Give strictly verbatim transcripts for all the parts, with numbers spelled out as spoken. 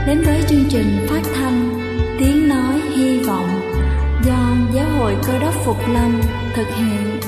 đến với chương trình phát thanh Tiếng Nói Hy Vọng do Giáo hội Cơ Đốc Phục Lâm thực hiện.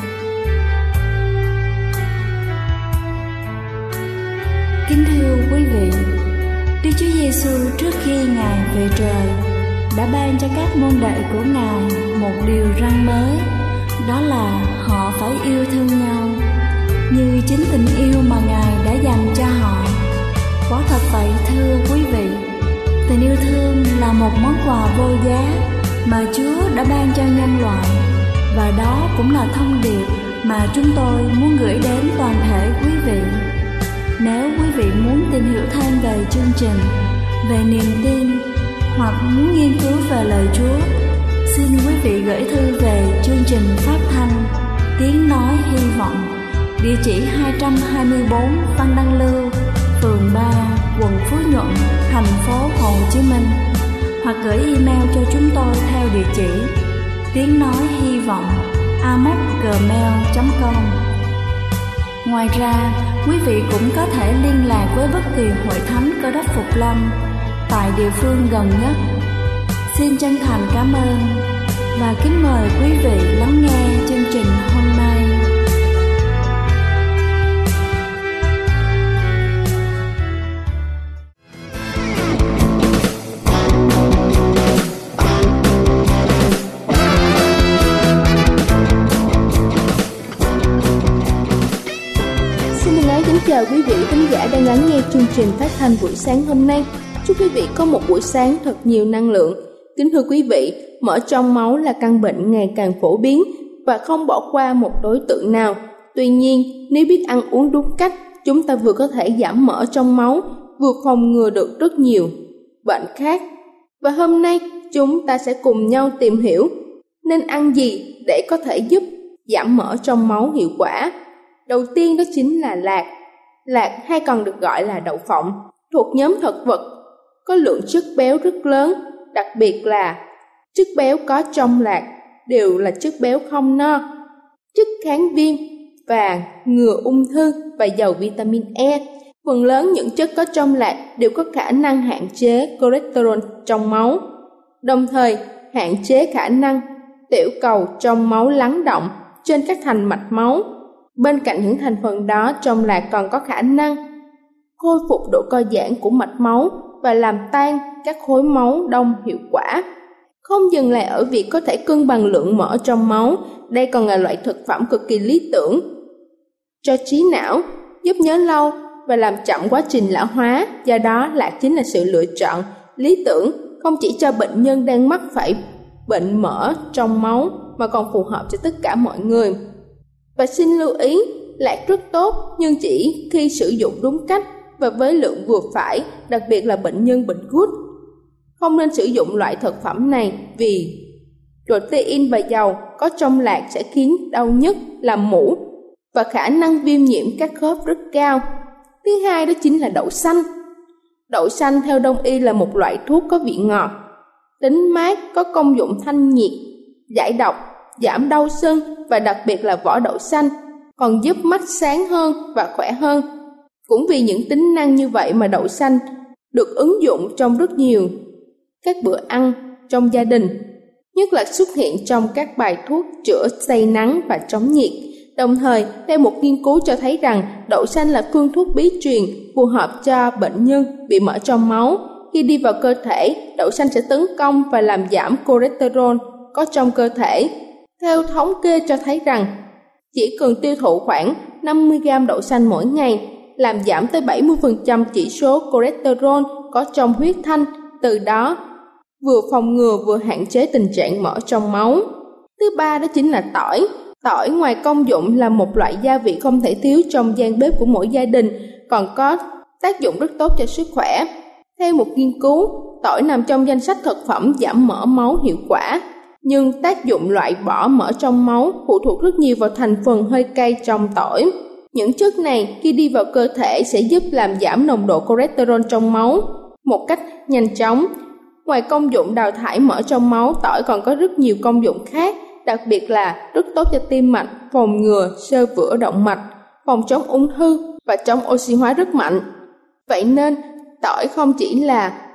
Kính thưa quý vị, Đức Chúa Giêsu trước khi Ngài về trời đã ban cho các môn đệ của Ngài một điều răn mới, đó là họ phải yêu thương nhau như chính tình yêu mà Ngài đã dành cho họ. Quả thật vậy thưa quý vị, tình yêu thương là một món quà vô giá mà Chúa đã ban cho nhân loại, và đó cũng là thông điệp mà chúng tôi muốn gửi đến toàn thể quý vị. Nếu quý vị muốn tìm hiểu thêm về chương trình, về niềm tin hoặc muốn nghiên cứu về lời Chúa, xin quý vị gửi thư về chương trình phát thanh Tiếng Nói Hy Vọng, địa chỉ hai trăm hai mươi bốn Văn Đăng Lưu, phường ba, quận Phú Nhuận, thành phố Hồ Chí Minh, hoặc gửi email cho chúng tôi theo địa chỉ tiếng nói hy vọng a m o c gmail chấm com. Ngoài ra, quý vị cũng có thể liên lạc với bất kỳ hội thánh Cơ Đốc Phục Lâm tại địa phương gần nhất. Xin chân thành cảm ơn và kính mời quý vị lắng nghe chương trình hôm nay. Chào quý vị khán giả đang lắng nghe chương trình phát thanh buổi sáng hôm nay. Chúc quý vị có một buổi sáng thật nhiều năng lượng. Kính thưa quý vị, mỡ trong máu là căn bệnh ngày càng phổ biến và không bỏ qua một đối tượng nào. Tuy nhiên, nếu biết ăn uống đúng cách, chúng ta vừa có thể giảm mỡ trong máu, vừa phòng ngừa được rất nhiều bệnh khác. Và hôm nay, chúng ta sẽ cùng nhau tìm hiểu nên ăn gì để có thể giúp giảm mỡ trong máu hiệu quả. Đầu tiên đó chính là lạc. Lạc hay còn được gọi là đậu phộng, thuộc nhóm thực vật, có lượng chất béo rất lớn, đặc biệt là chất béo có trong lạc đều là chất béo không no, chất kháng viêm và ngừa ung thư và giàu vitamin E. Phần lớn những chất có trong lạc đều có khả năng hạn chế cholesterol trong máu, đồng thời hạn chế khả năng tiểu cầu trong máu lắng động trên các thành mạch máu. Bên cạnh những thành phần đó, trong lạc còn có khả năng khôi phục độ co giãn của mạch máu và làm tan các khối máu đông hiệu quả. Không dừng lại ở việc có thể cân bằng lượng mỡ trong máu, đây còn là loại thực phẩm cực kỳ lý tưởng cho trí não, giúp nhớ lâu và làm chậm quá trình lão hóa. Do đó, lạc chính là sự lựa chọn lý tưởng không chỉ cho bệnh nhân đang mắc phải bệnh mỡ trong máu mà còn phù hợp cho tất cả mọi người. Và xin lưu ý, lạc rất tốt nhưng chỉ khi sử dụng đúng cách và với lượng vừa phải, đặc biệt là bệnh nhân bệnh gút. Không nên sử dụng loại thực phẩm này vì protein và dầu có trong lạc sẽ khiến đau nhức, làm mủ và khả năng viêm nhiễm các khớp rất cao. Thứ hai đó chính là đậu xanh. Đậu xanh theo Đông y là một loại thuốc có vị ngọt, tính mát, có công dụng thanh nhiệt, giải độc, giảm đau sưng và đặc biệt là vỏ đậu xanh còn giúp mắt sáng hơn và khỏe hơn. Cũng vì những tính năng như vậy mà đậu xanh được ứng dụng trong rất nhiều các bữa ăn trong gia đình, nhất là xuất hiện trong các bài thuốc chữa say nắng và chống nhiệt. Đồng thời, theo một nghiên cứu cho thấy rằng đậu xanh là phương thuốc bí truyền phù hợp cho bệnh nhân bị mỡ trong máu. Khi đi vào cơ thể, đậu xanh sẽ tấn công và làm giảm cholesterol có trong cơ thể. Theo thống kê cho thấy rằng chỉ cần tiêu thụ khoảng năm mươi gam đậu xanh mỗi ngày làm giảm tới bảy mươi phần trăm chỉ số cholesterol có trong huyết thanh, từ đó vừa phòng ngừa vừa hạn chế tình trạng mỡ trong máu. Thứ ba đó chính là tỏi. Tỏi ngoài công dụng là một loại gia vị không thể thiếu trong gian bếp của mỗi gia đình, còn có tác dụng rất tốt cho sức khỏe. Theo một nghiên cứu, tỏi nằm trong danh sách thực phẩm giảm mỡ máu hiệu quả, nhưng tác dụng loại bỏ mỡ trong máu phụ thuộc rất nhiều vào thành phần hơi cay trong tỏi. Những chất này khi đi vào cơ thể sẽ giúp làm giảm nồng độ cholesterol trong máu một cách nhanh chóng. Ngoài công dụng đào thải mỡ trong máu, tỏi còn có rất nhiều công dụng khác, đặc biệt là rất tốt cho tim mạch, phòng ngừa xơ vữa động mạch, phòng chống ung thư và chống oxy hóa rất mạnh. Vậy nên, tỏi không chỉ là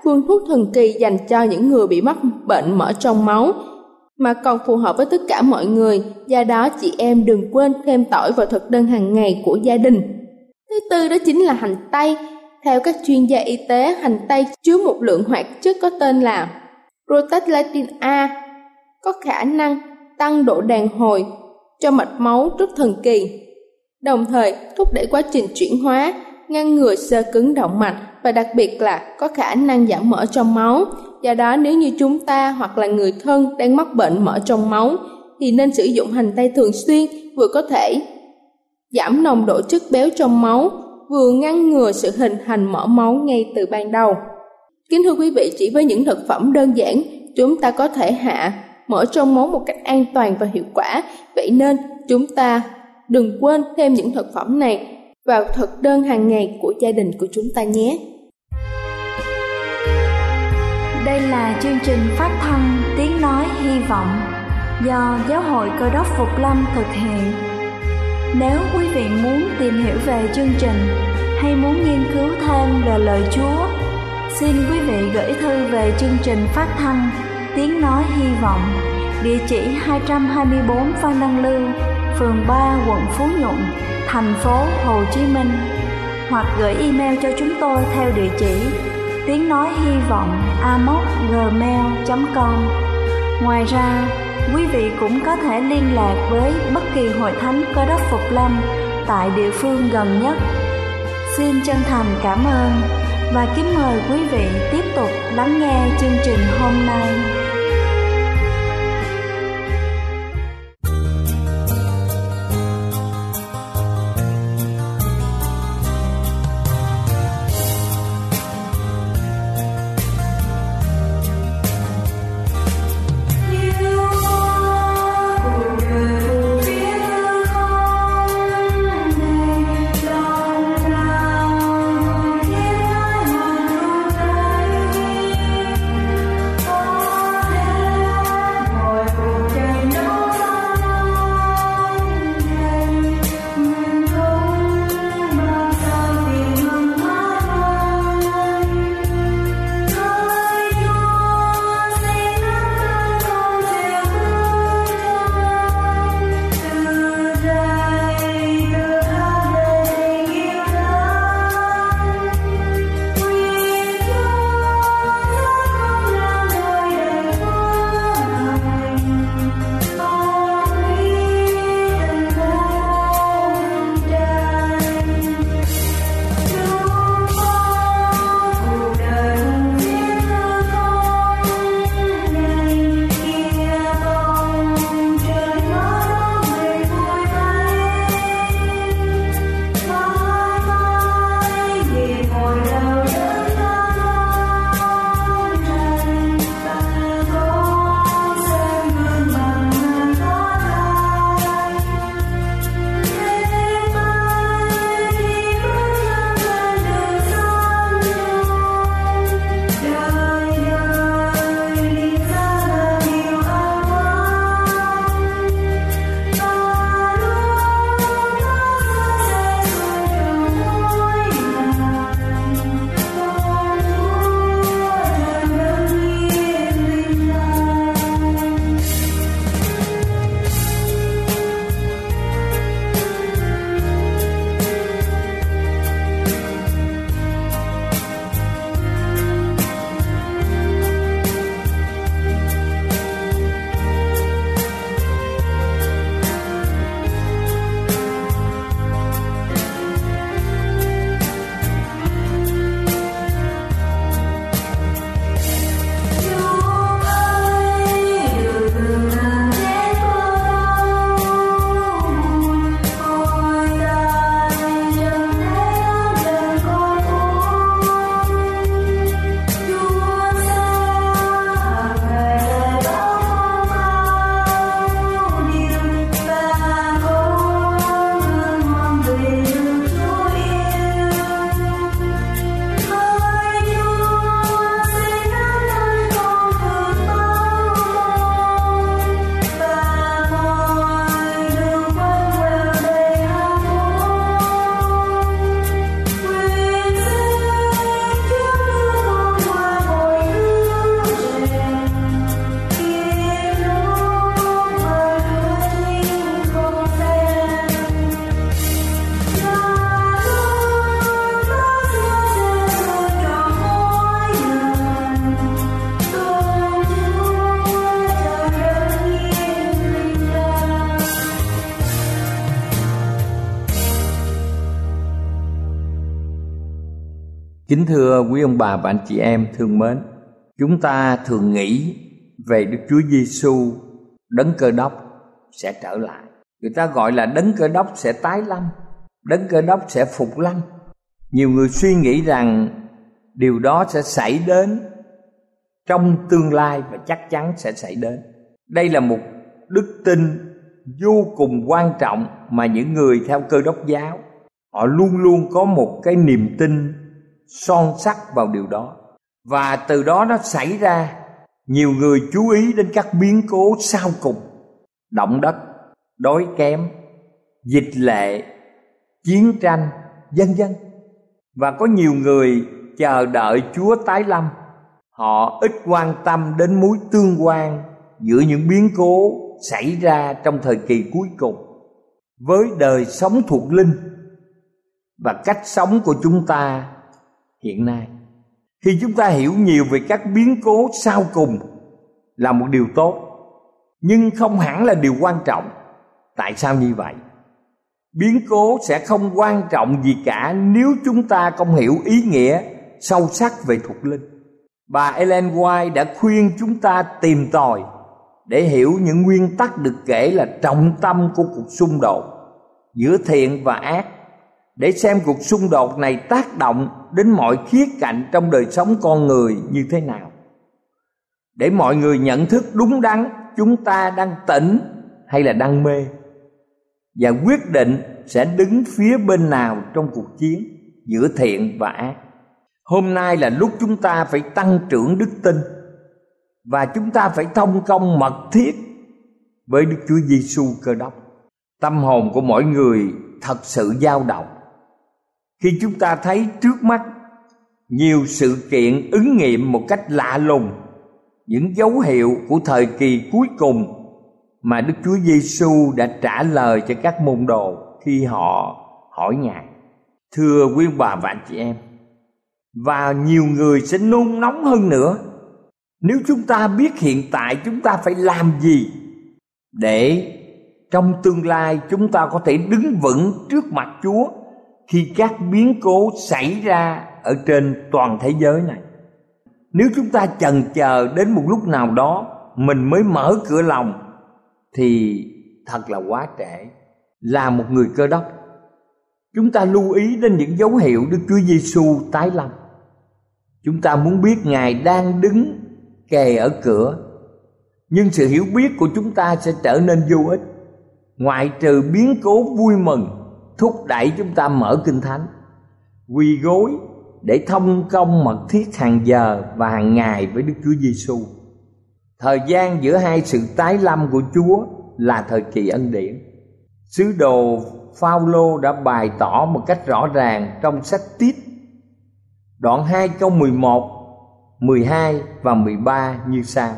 phương thuốc thần kỳ dành cho những người bị mắc bệnh mỡ trong máu, mà còn phù hợp với tất cả mọi người. Do đó chị em đừng quên thêm tỏi vào thực đơn hàng ngày của gia đình. Thứ tư đó chính là hành tây. Theo các chuyên gia y tế, hành tây chứa một lượng hoạt chất có tên là protaglandin A, có khả năng tăng độ đàn hồi cho mạch máu rất thần kỳ, đồng thời thúc đẩy quá trình chuyển hóa, ngăn ngừa xơ cứng động mạch và đặc biệt là có khả năng giảm mỡ trong máu. Do đó nếu như chúng ta hoặc là người thân đang mắc bệnh mỡ trong máu thì nên sử dụng hành tây thường xuyên, vừa có thể giảm nồng độ chất béo trong máu, vừa ngăn ngừa sự hình thành mỡ máu ngay từ ban đầu. Kính thưa quý vị, chỉ với những thực phẩm đơn giản, chúng ta có thể hạ mỡ trong máu một cách an toàn và hiệu quả. Vậy nên chúng ta đừng quên thêm những thực phẩm này vào thực đơn hàng ngày của gia đình của chúng ta nhé. Đây là chương trình phát thanh Tiếng Nói Hy Vọng do Giáo hội Cơ đốc Phục Lâm thực hiện. Nếu quý vị muốn tìm hiểu về chương trình hay muốn nghiên cứu thêm về lời Chúa, xin quý vị gửi thư về chương trình phát thanh Tiếng Nói Hy Vọng, địa chỉ hai trăm hai mươi bốn Phan Đăng Lưu, phường ba, quận Phú Nhuận, thành phố Hồ Chí Minh, hoặc gửi email cho chúng tôi theo địa chỉ tiếng nói hy vọng a m o c gmail chấm com. Ngoài ra, quý vị cũng có thể liên lạc với bất kỳ hội thánh Cơ đốc Phục Lâm tại địa phương gần nhất. Xin chân thành cảm ơn và kính mời quý vị tiếp tục lắng nghe chương trình hôm nay. Oh Kính thưa quý ông bà và anh chị em thương mến, chúng ta thường nghĩ về Đức Chúa Giêsu Đấng Cơ Đốc sẽ trở lại. Người ta gọi là Đấng Cơ Đốc sẽ tái lâm, Đấng Cơ Đốc sẽ phục lâm. Nhiều người suy nghĩ rằng điều đó sẽ xảy đến trong tương lai và chắc chắn sẽ xảy đến. Đây là một đức tin vô cùng quan trọng mà những người theo Cơ Đốc giáo họ luôn luôn có một cái niềm tin son sắt vào điều đó. Và từ đó nó xảy ra nhiều người chú ý đến các biến cố sau cùng: động đất, đói kém, dịch lệ, chiến tranh, vân vân. Và có nhiều người chờ đợi Chúa tái lâm. Họ ít quan tâm đến mối tương quan giữa những biến cố xảy ra trong thời kỳ cuối cùng với đời sống thuộc linh và cách sống của chúng ta hiện nay. Khi chúng ta hiểu nhiều về các biến cố sau cùng là một điều tốt, nhưng không hẳn là điều quan trọng. Tại sao như vậy? Biến cố sẽ không quan trọng gì cả nếu chúng ta không hiểu ý nghĩa sâu sắc về thuộc linh. Bà Ellen White đã khuyên chúng ta tìm tòi để hiểu những nguyên tắc được kể là trọng tâm của cuộc xung đột giữa thiện và ác, để xem cuộc xung đột này tác động đến mọi khía cạnh trong đời sống con người như thế nào, để mọi người nhận thức đúng đắn chúng ta đang tỉnh hay là đang mê, và quyết định sẽ đứng phía bên nào trong cuộc chiến giữa thiện và ác. Hôm nay là lúc chúng ta phải tăng trưởng đức tin, và chúng ta phải thông công mật thiết với Đức Chúa Giêsu Cơ Đốc. Tâm hồn của mỗi người thật sự dao động khi chúng ta thấy trước mắt nhiều sự kiện ứng nghiệm một cách lạ lùng những dấu hiệu của thời kỳ cuối cùng mà Đức Chúa Giêsu đã trả lời cho các môn đồ khi họ hỏi Ngài. Thưa quý bà và anh chị em, và nhiều người sẽ nôn nóng hơn nữa nếu chúng ta biết hiện tại chúng ta phải làm gì để trong tương lai chúng ta có thể đứng vững trước mặt Chúa khi các biến cố xảy ra ở trên toàn thế giới này. Nếu chúng ta chần chờ đến một lúc nào đó mình mới mở cửa lòng thì thật là quá trễ. Là một người Cơ Đốc, chúng ta lưu ý đến những dấu hiệu Đức Chúa Giêsu tái lâm. Chúng ta muốn biết Ngài đang đứng kề ở cửa, nhưng sự hiểu biết của chúng ta sẽ trở nên vô ích, ngoại trừ biến cố vui mừng thúc đẩy chúng ta mở Kinh Thánh, quỳ gối để thông công mật thiết hàng giờ và hàng ngày với Đức Chúa Giêsu. Thời gian giữa hai sự tái lâm của Chúa là thời kỳ ân điển. Sứ đồ Phao-lô đã bày tỏ một cách rõ ràng trong sách Tít đoạn hai câu mười một, mười hai và mười ba như sau: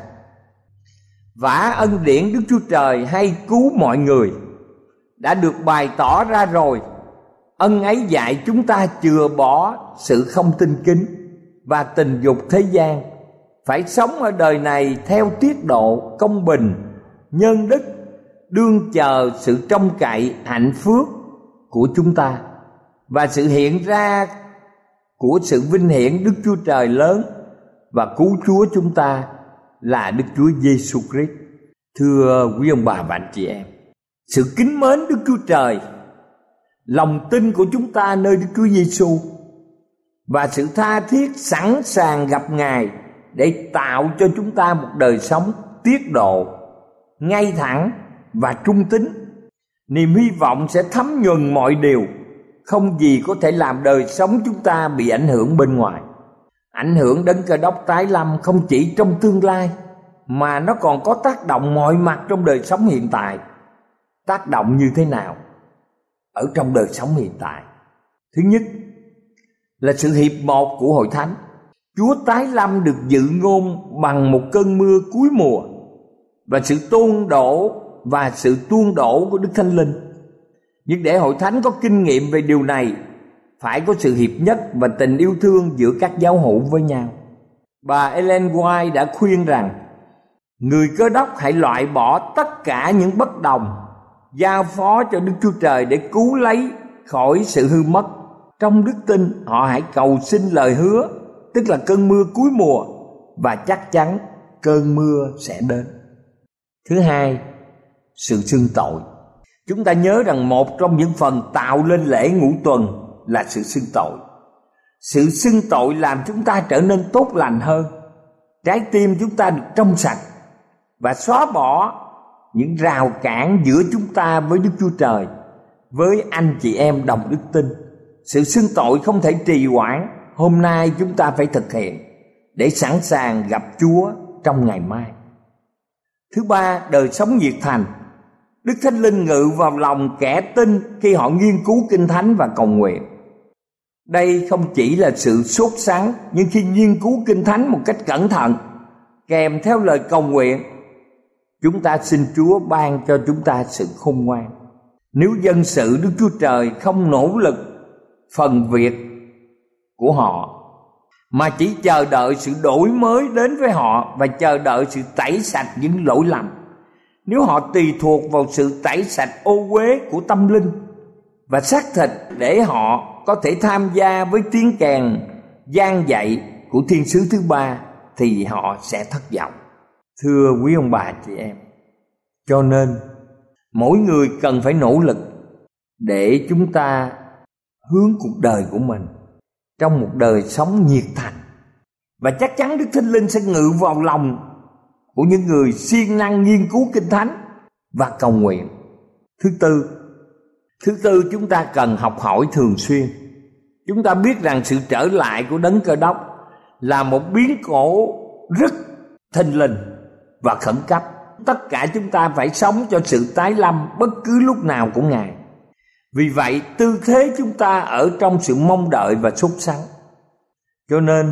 Vả ân điển Đức Chúa Trời hay cứu mọi người đã được bày tỏ ra rồi. Ân ấy dạy chúng ta chừa bỏ sự không tin kính và tình dục thế gian, phải sống ở đời này theo tiết độ công bình, nhân đức, đương chờ sự trông cậy hạnh phúc của chúng ta và sự hiện ra của sự vinh hiển Đức Chúa Trời lớn và cứu Chúa chúng ta là Đức Chúa Giêsu Christ. Thưa quý ông bà và anh chị em, sự kính mến Đức Chúa Trời, lòng tin của chúng ta nơi Đức Chúa Giêsu và sự tha thiết sẵn sàng gặp Ngài để tạo cho chúng ta một đời sống tiết độ, ngay thẳng và trung tín. Niềm hy vọng sẽ thấm nhuần mọi điều, không gì có thể làm đời sống chúng ta bị ảnh hưởng bên ngoài. Ảnh hưởng Đấng Cơ Đốc tái lâm không chỉ trong tương lai mà nó còn có tác động mọi mặt trong đời sống hiện tại. Tác động như thế nào ở trong đời sống hiện tại? Thứ nhất là sự hiệp một của hội thánh. Chúa tái lâm được dự ngôn bằng một cơn mưa cuối mùa và sự tôn đổ và sự tuôn đổ của Đức Thánh Linh. Nhưng để hội thánh có kinh nghiệm về điều này, phải có sự hiệp nhất và tình yêu thương giữa các giáo hữu với nhau. Bà Ellen White đã khuyên rằng người Cơ Đốc hãy loại bỏ tất cả những bất đồng, giao phó cho Đức Chúa Trời để cứu lấy khỏi sự hư mất. Trong đức tin họ hãy cầu xin lời hứa, tức là cơn mưa cuối mùa, và chắc chắn cơn mưa sẽ đến. Thứ hai, sự xưng tội. Chúng ta nhớ rằng một trong những phần tạo lên lễ ngũ tuần là sự xưng tội. Sự xưng tội làm chúng ta trở nên tốt lành hơn, trái tim chúng ta được trong sạch và xóa bỏ những rào cản giữa chúng ta với Đức Chúa Trời, với anh chị em đồng đức tin. Sự xưng tội không thể trì hoãn, hôm nay chúng ta phải thực hiện để sẵn sàng gặp Chúa trong ngày mai. Thứ ba, đời sống nhiệt thành. Đức Thánh Linh ngự vào lòng kẻ tin khi họ nghiên cứu Kinh Thánh và cầu nguyện. Đây không chỉ là sự sốt sắng, nhưng khi nghiên cứu Kinh Thánh một cách cẩn thận, kèm theo lời cầu nguyện, chúng ta xin Chúa ban cho chúng ta sự khôn ngoan. Nếu dân sự Đức Chúa Trời không nỗ lực phần việc của họ, mà chỉ chờ đợi sự đổi mới đến với họ và chờ đợi sự tẩy sạch những lỗi lầm, nếu họ tùy thuộc vào sự tẩy sạch ô uế của tâm linh và xác thịt để họ có thể tham gia với tiếng kèn gian dạy của thiên sứ thứ ba, thì họ sẽ thất vọng. Thưa quý ông bà chị em, cho nên mỗi người cần phải nỗ lực để chúng ta hướng cuộc đời của mình trong một đời sống nhiệt thành, và chắc chắn Đức Thánh Linh sẽ ngự vào lòng của những người siêng năng nghiên cứu Kinh Thánh và cầu nguyện. Thứ tư, thứ tư chúng ta cần học hỏi thường xuyên. Chúng ta biết rằng sự trở lại của Đấng Cơ Đốc là một biến cố rất thình lình và khẩn cấp. Tất cả chúng ta phải sống cho sự tái lâm bất cứ lúc nào của Ngài. Vì vậy tư thế chúng ta ở trong sự mong đợi và sốt sắng. Cho nên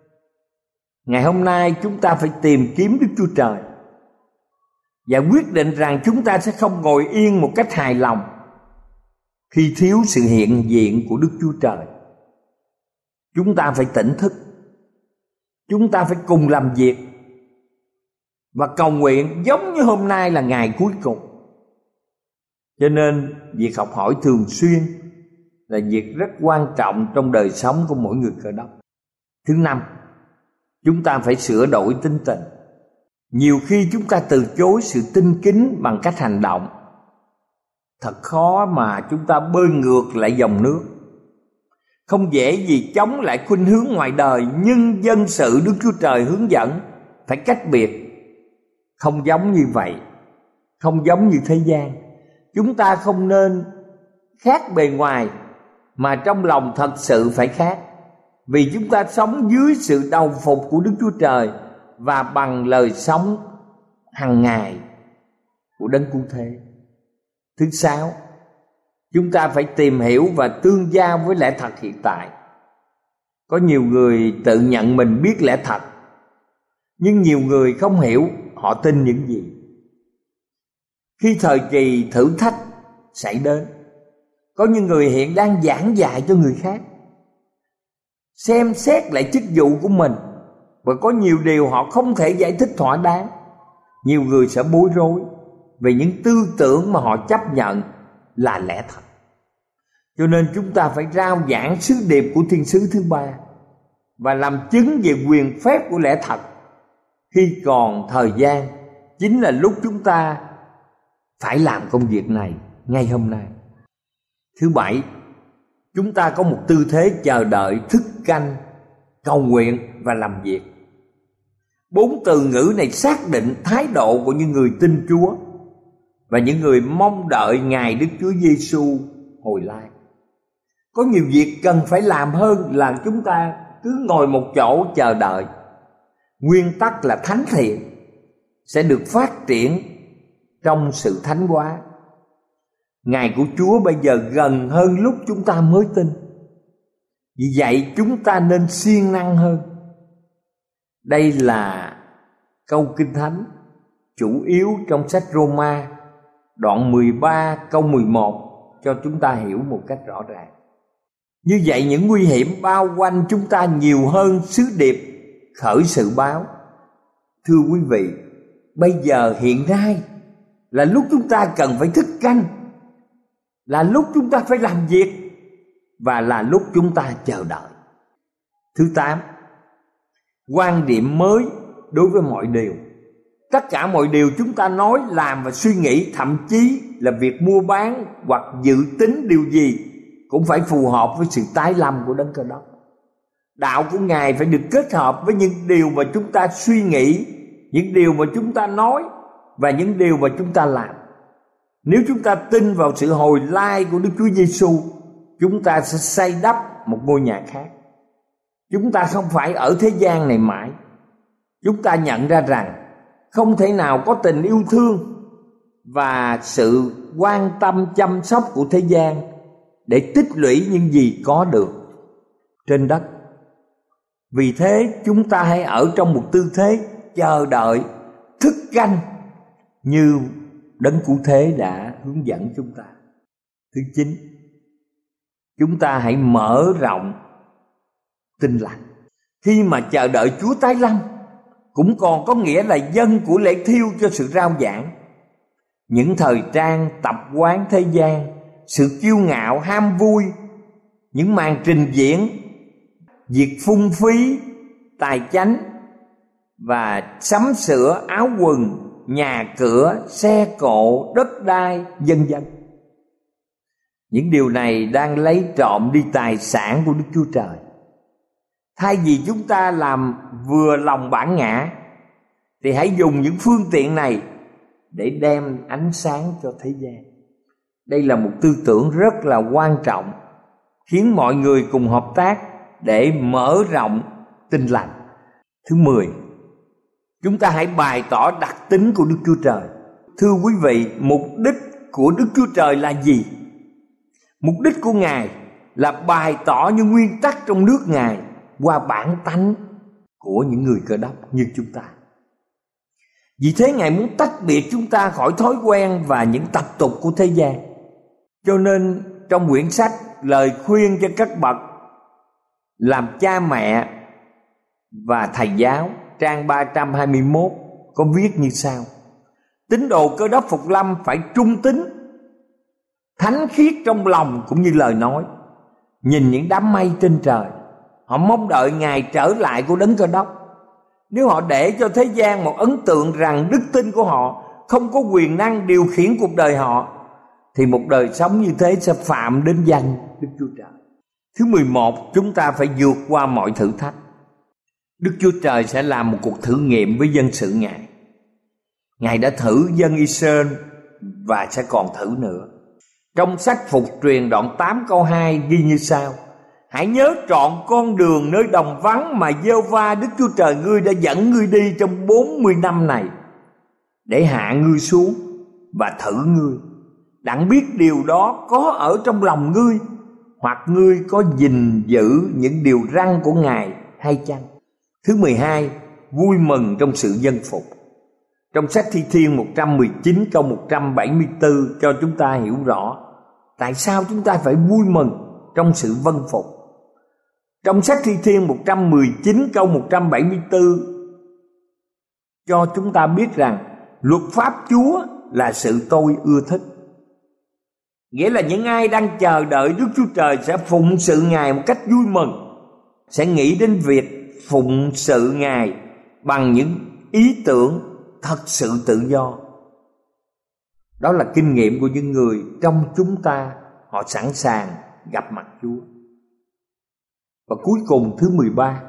ngày hôm nay chúng ta phải tìm kiếm Đức Chúa Trời và quyết định rằng chúng ta sẽ không ngồi yên một cách hài lòng khi thiếu sự hiện diện của Đức Chúa Trời. Chúng ta phải tỉnh thức, chúng ta phải cùng làm việc và cầu nguyện giống như hôm nay là ngày cuối cùng. Cho nên việc học hỏi thường xuyên là việc rất quan trọng trong đời sống của mỗi người Cơ Đốc. Thứ năm, chúng ta phải sửa đổi tính tình. Nhiều khi chúng ta từ chối sự tinh kính bằng cách hành động. Thật khó mà chúng ta bơi ngược lại dòng nước. Không dễ gì chống lại khuynh hướng ngoài đời, nhưng dân sự Đức Chúa Trời hướng dẫn phải cách biệt. Không giống như vậy, không giống như thế gian. Chúng ta không nên khác bề ngoài, mà trong lòng thật sự phải khác. Vì chúng ta sống dưới sự đầu phục của Đức Chúa Trời và bằng lời sống hàng ngày của Đấng Cứu Thế. Thứ sáu, chúng ta phải tìm hiểu và tương giao với lẽ thật hiện tại. Có nhiều người tự nhận mình biết lẽ thật, nhưng nhiều người không hiểu họ tin những gì. Khi thời kỳ thử thách xảy đến, có những người hiện đang giảng dạy cho người khác, xem xét lại chức vụ của mình, và có nhiều điều họ không thể giải thích thỏa đáng. Nhiều người sẽ bối rối về những tư tưởng mà họ chấp nhận là lẽ thật. Cho nên chúng ta phải rao giảng sứ điệp của thiên sứ thứ ba và làm chứng về quyền phép của lẽ thật khi còn thời gian. Chính là lúc chúng ta phải làm công việc này ngay hôm nay. Thứ bảy, chúng ta có một tư thế chờ đợi, thức canh, cầu nguyện và làm việc. Bốn từ ngữ này xác định thái độ của những người tin Chúa và những người mong đợi ngày Đức Chúa Giêsu hồi lai. Có nhiều việc cần phải làm hơn là chúng ta cứ ngồi một chỗ chờ đợi. Nguyên tắc là thánh thiện sẽ được phát triển trong sự thánh hóa. Ngày của Chúa bây giờ gần hơn lúc chúng ta mới tin. Vì vậy chúng ta nên siêng năng hơn. Đây là câu Kinh Thánh chủ yếu trong sách Roma đoạn mười ba câu mười một cho chúng ta hiểu một cách rõ ràng. Như vậy những nguy hiểm bao quanh chúng ta nhiều hơn sứ điệp khởi sự báo. Thưa quý vị, bây giờ hiện nay là lúc chúng ta cần phải thức canh, là lúc chúng ta phải làm việc, và là lúc chúng ta chờ đợi. Thứ tám, quan điểm mới đối với mọi điều. Tất cả mọi điều chúng ta nói, làm và suy nghĩ, thậm chí là việc mua bán hoặc dự tính điều gì, cũng phải phù hợp với sự tái lâm của Đấng Cơ Đốc. Đạo của Ngài phải được kết hợp với những điều mà chúng ta suy nghĩ, những điều mà chúng ta nói và những điều mà chúng ta làm. Nếu chúng ta tin vào sự hồi lai của Đức Chúa Giêsu, chúng ta sẽ xây đắp một ngôi nhà khác. Chúng ta không phải ở thế gian này mãi. Chúng ta nhận ra rằng không thể nào có tình yêu thương và sự quan tâm chăm sóc của thế gian để tích lũy những gì có được trên đất. Vì thế chúng ta hãy ở trong một tư thế chờ đợi, thức canh như Đấng Cứu Thế đã hướng dẫn chúng ta. Thứ chín, chúng ta hãy mở rộng tin lành. Khi mà chờ đợi Chúa tái lâm, cũng còn có nghĩa là dân của lễ thiêu cho sự rao giảng. Những thời trang, tập quán thế gian, sự kiêu ngạo, ham vui, những màn trình diễn, việc phung phí, tài chánh và sắm sửa áo quần, nhà cửa, xe cộ, đất đai, vân vân. Những điều này đang lấy trộm đi tài sản của Đức Chúa Trời. Thay vì chúng ta làm vừa lòng bản ngã, thì hãy dùng những phương tiện này để đem ánh sáng cho thế gian. Đây là một tư tưởng rất là quan trọng, khiến mọi người cùng hợp tác để mở rộng tin lành. Thứ mười, chúng ta hãy bày tỏ đặc tính của Đức Chúa Trời. Thưa quý vị, mục đích của Đức Chúa Trời là gì? Mục đích của Ngài là bày tỏ những nguyên tắc trong nước Ngài qua bản tánh của những người Cơ Đốc như chúng ta. Vì thế Ngài muốn tách biệt chúng ta khỏi thói quen và những tập tục của thế gian. Cho nên trong quyển sách Lời khuyên cho các bậc làm cha mẹ và thầy giáo, trang ba trăm hai mươi mốt có viết như sau: tín đồ Cơ Đốc phục lâm phải trung tín, thánh khiết trong lòng cũng như lời nói. Nhìn những đám mây trên trời, họ mong đợi ngày trở lại của Đấng Cơ Đốc. Nếu họ để cho thế gian một ấn tượng rằng đức tin của họ không có quyền năng điều khiển cuộc đời họ, thì một đời sống như thế sẽ phạm đến danh Đức Chúa Trời. Thứ mười một, chúng ta phải vượt qua mọi thử thách. Đức Chúa Trời sẽ làm một cuộc thử nghiệm với dân sự Ngài. Ngài đã thử dân Israel và sẽ còn thử nữa. Trong sách Phục Truyền đoạn tám câu hai ghi như sau: hãy nhớ trọn con đường nơi đồng vắng mà Giê-hô-va Đức Chúa Trời ngươi đã dẫn ngươi đi trong bốn mươi năm này, để hạ ngươi xuống và thử ngươi, đặng biết điều đó có ở trong lòng ngươi, hoặc ngươi có gìn giữ những điều răn của Ngài hay chăng. Thứ mười hai, vui mừng trong sự dân phục. Trong sách Thi Thiên một trăm mười chín câu một trăm bảy mươi tư cho chúng ta hiểu rõ tại sao chúng ta phải vui mừng trong sự vâng phục. Trong sách Thi Thiên một trăm mười chín câu một trăm bảy mươi tư cho chúng ta biết rằng luật pháp Chúa là sự tôi ưa thích. Nghĩa là những ai đang chờ đợi Đức Chúa Trời sẽ phụng sự Ngài một cách vui mừng, sẽ nghĩ đến việc phụng sự Ngài bằng những ý tưởng thật sự tự do. Đó là kinh nghiệm của những người trong chúng ta, họ sẵn sàng gặp mặt Chúa. Và cuối cùng thứ mười ba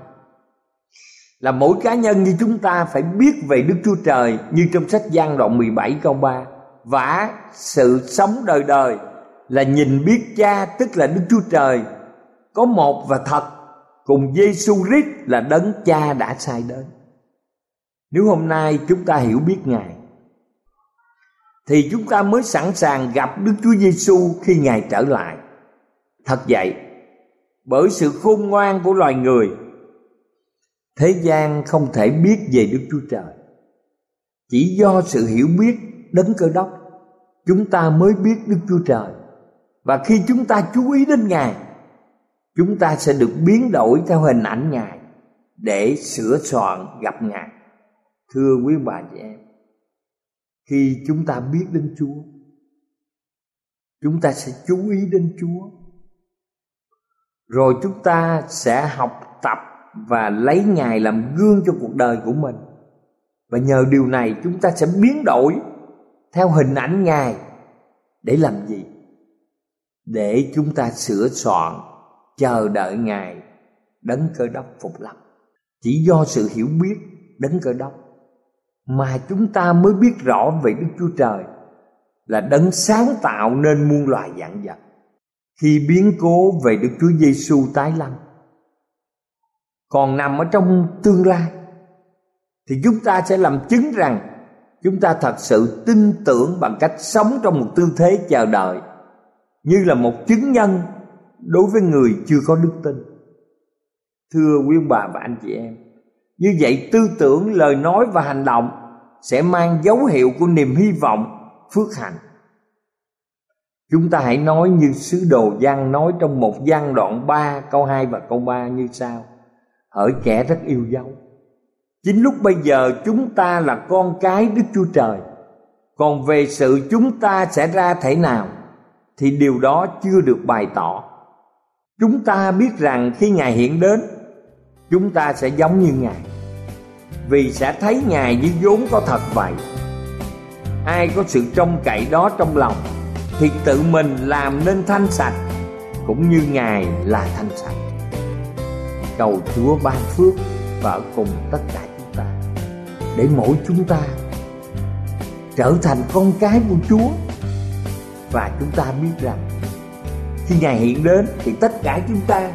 là mỗi cá nhân như chúng ta phải biết về Đức Chúa Trời như trong sách Giăng đoạn mười bảy câu ba: và sự sống đời đời là nhìn biết Cha, tức là Đức Chúa Trời có một và thật, cùng Giê-xu Christ là Đấng Cha đã sai đến. Nếu hôm nay chúng ta hiểu biết Ngài, thì chúng ta mới sẵn sàng gặp Đức Chúa Giê-xu khi Ngài trở lại. Thật vậy, bởi sự khôn ngoan của loài người, thế gian không thể biết về Đức Chúa Trời. Chỉ do sự hiểu biết Đấng Cơ Đốc, chúng ta mới biết Đức Chúa Trời. Và khi chúng ta chú ý đến Ngài, chúng ta sẽ được biến đổi theo hình ảnh Ngài để sửa soạn gặp Ngài. Thưa quý bà chị em, khi chúng ta biết đến Chúa, chúng ta sẽ chú ý đến Chúa. rồi chúng ta sẽ học tập và lấy Ngài làm gương cho cuộc đời của mình. Và nhờ điều này chúng ta sẽ biến đổi theo hình ảnh Ngài. Để làm gì? Để chúng ta sửa soạn, chờ đợi Ngài Đấng Cơ Đốc phục lâm. Chỉ do sự hiểu biết Đấng Cơ Đốc mà chúng ta mới biết rõ về Đức Chúa Trời là Đấng sáng tạo nên muôn loài vạn vật. Khi biến cố về Đức Chúa Giêsu tái lâm còn nằm ở trong tương lai, thì chúng ta sẽ làm chứng rằng chúng ta thật sự tin tưởng bằng cách sống trong một tư thế chờ đợi, như là một chứng nhân đối với người chưa có đức tin. Thưa quý ông bà và anh chị em, như vậy tư tưởng, lời nói và hành động sẽ mang dấu hiệu của niềm hy vọng, phước hạnh. Chúng ta hãy nói như sứ đồ Giăng nói trong một Giăng đoạn ba câu hai và câu ba như sau: hỡi kẻ rất yêu dấu, chính lúc bây giờ chúng ta là con cái Đức Chúa Trời, còn về sự chúng ta sẽ ra thể nào thì điều đó chưa được bày tỏ. Chúng ta biết rằng khi Ngài hiện đến, chúng ta sẽ giống như Ngài, vì sẽ thấy Ngài như vốn có thật vậy. Ai có sự trông cậy đó trong lòng thì tự mình làm nên thanh sạch, cũng như Ngài là thanh sạch. Cầu Chúa ban phước và ở cùng tất cả chúng ta, để mỗi chúng ta trở thành con cái của Chúa. Và chúng ta biết rằng khi Ngài hiện đến thì tất cả chúng ta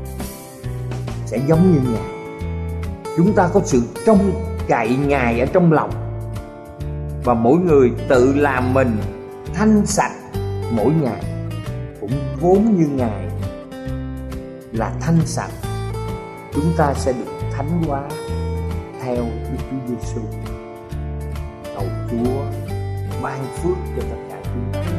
sẽ giống như Ngài. Chúng ta có sự trông cậy Ngài ở trong lòng, và mỗi người tự làm mình thanh sạch mỗi ngày, cũng vốn như Ngài là thanh sạch. Chúng ta sẽ được thánh hóa theo Đức Chúa Giêsu. Cầu Chúa ban phước cho tất cả chúng ta.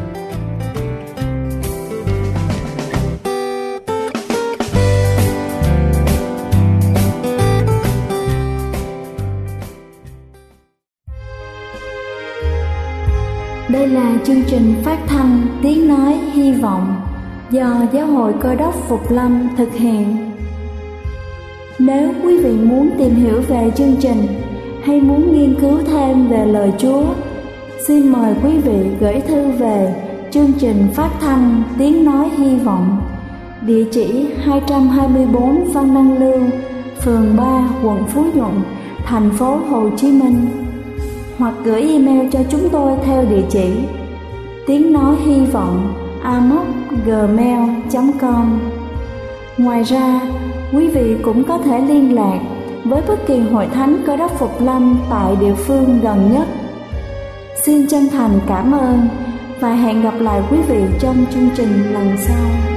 Đây là chương trình phát thanh Tiếng Nói Hy Vọng do Giáo hội Cơ Đốc Phục Lâm thực hiện. Nếu quý vị muốn tìm hiểu về chương trình hay muốn nghiên cứu thêm về lời Chúa, xin mời quý vị gửi thư về chương trình phát thanh Tiếng Nói Hy Vọng, địa chỉ hai trăm hai mươi bốn Văn Đăng Lưu, phường ba, quận Phú Nhuận, thành phố Hồ Chí Minh, hoặc gửi email cho chúng tôi theo địa chỉ tiếng nói hy vọng a m o c gmail chấm com. Ngoài ra, quý vị cũng có thể liên lạc với bất kỳ hội thánh Cơ Đốc Phục Lâm tại địa phương gần nhất. Xin chân thành cảm ơn và hẹn gặp lại quý vị trong chương trình lần sau.